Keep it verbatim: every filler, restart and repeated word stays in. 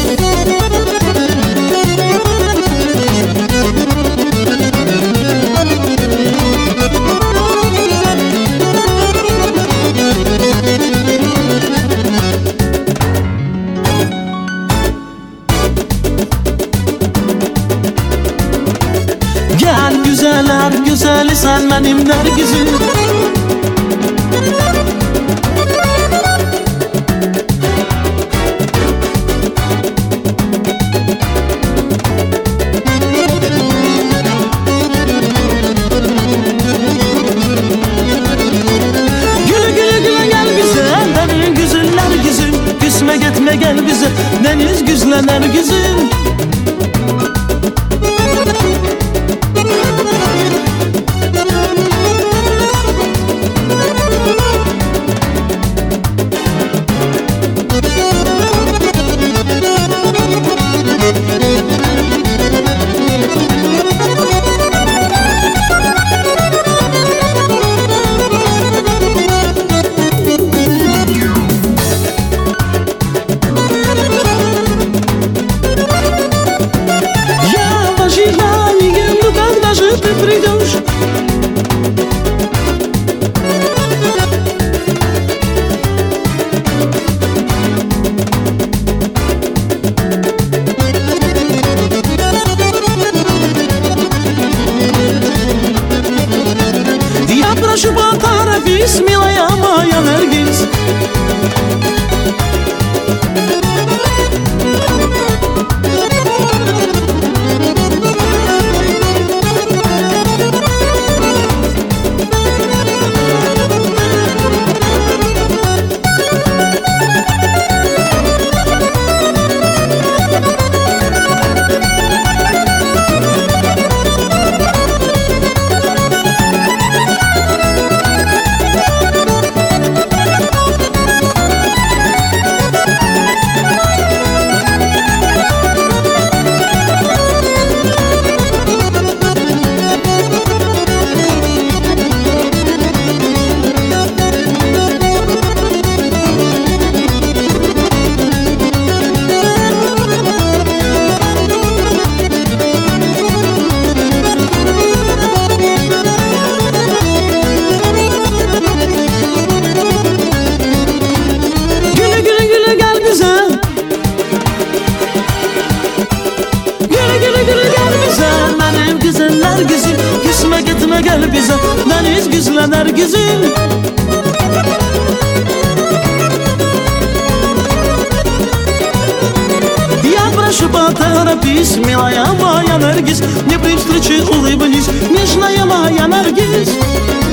Gel güzeller güzeli sen benim Nergizim. Güle güle güle gel bize benim güzel Nergizim. Küsme gitme gel bize deniz güzel Nergizim. Ты придешь. Я прошу поторопись, милая моя Наргиз. Nergizim, küsme gitme gel bize deniz güzel Nergizim. Я прошу поторопись, милая моя Наргиз, не при встрече улыбнись, нежная моя Наргиз.